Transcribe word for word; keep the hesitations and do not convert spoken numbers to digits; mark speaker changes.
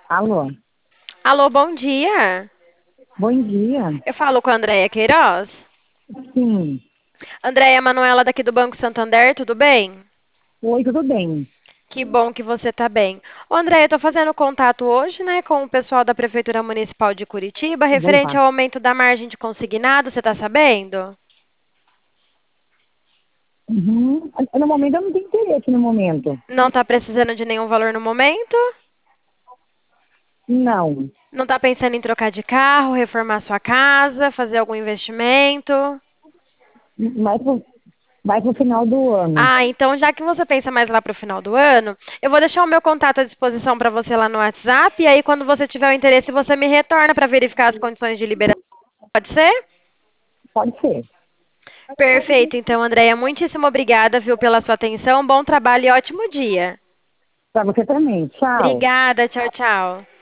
Speaker 1: Alô,
Speaker 2: Alô, bom dia.
Speaker 1: bom dia.
Speaker 2: Eu falo com a Andréia Queiroz.
Speaker 1: Sim.
Speaker 2: Andréia Manuela daqui do Banco Santander, tudo bem?
Speaker 1: Oi, tudo bem?
Speaker 2: Que bom que você está bem. Ô, Andréia, eu estou fazendo contato hoje, né, com o pessoal da Prefeitura Municipal de Curitiba,
Speaker 1: Vou
Speaker 2: referente
Speaker 1: levar.
Speaker 2: ao aumento da margem de consignado, você está sabendo?
Speaker 1: Uhum. No momento eu não tenho interesse no momento.
Speaker 2: Não está precisando de nenhum valor no momento?
Speaker 1: Não.
Speaker 2: Não está pensando em trocar de carro, reformar sua casa, fazer algum investimento?
Speaker 1: Mais pro, mais pro final do ano.
Speaker 2: Ah, então já que você pensa mais lá para o final do ano, eu vou deixar o meu contato à disposição para você lá no WhatsApp, e aí quando você tiver o interesse, você me retorna para verificar as condições de liberação. Pode ser?
Speaker 1: Pode ser.
Speaker 2: Perfeito. Então, Andréia, muitíssimo obrigada, viu, pela sua atenção. Bom trabalho e ótimo dia.
Speaker 1: Para você também. Tchau.
Speaker 2: Obrigada. Tchau, tchau.